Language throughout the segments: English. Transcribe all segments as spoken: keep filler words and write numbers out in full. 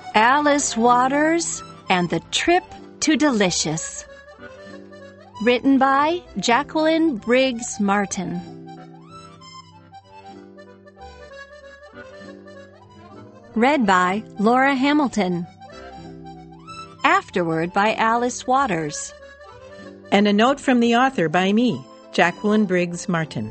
Alice Waters and the Trip to Delicious. Written by Jacqueline Briggs Martin. Read by Laura Hamilton. Afterword by Alice Waters. And a note from the author by me, Jacqueline Briggs Martin.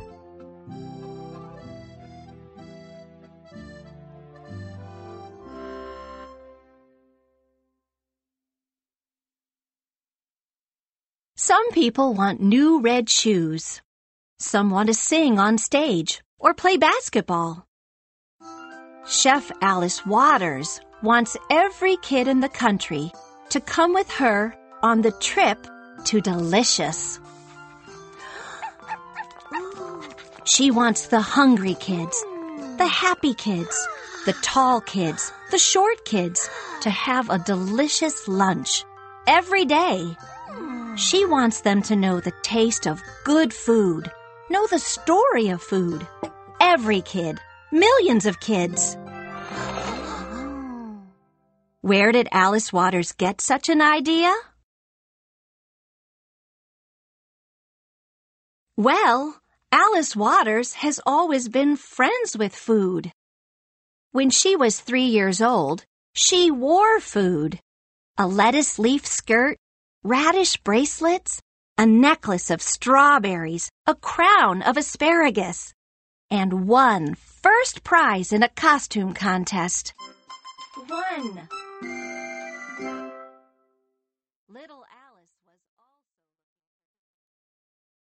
Some people want new red shoes. Some want to sing on stage or play basketball. Chef Alice Waters wants every kid in the country to come with her on the trip to Delicious. She wants the hungry kids, the happy kids, the tall kids, the short kids to have a delicious lunch every day. She wants them to know the taste of good food, know the story of food. Every kid, millions of kids. Where did Alice Waters get such an idea? Well, Alice Waters has always been friends with food. When she was three years old, she wore food. A lettuce leaf skirt, radish bracelets, a necklace of strawberries, a crown of asparagus, and won first prize in a costume contest. One. Little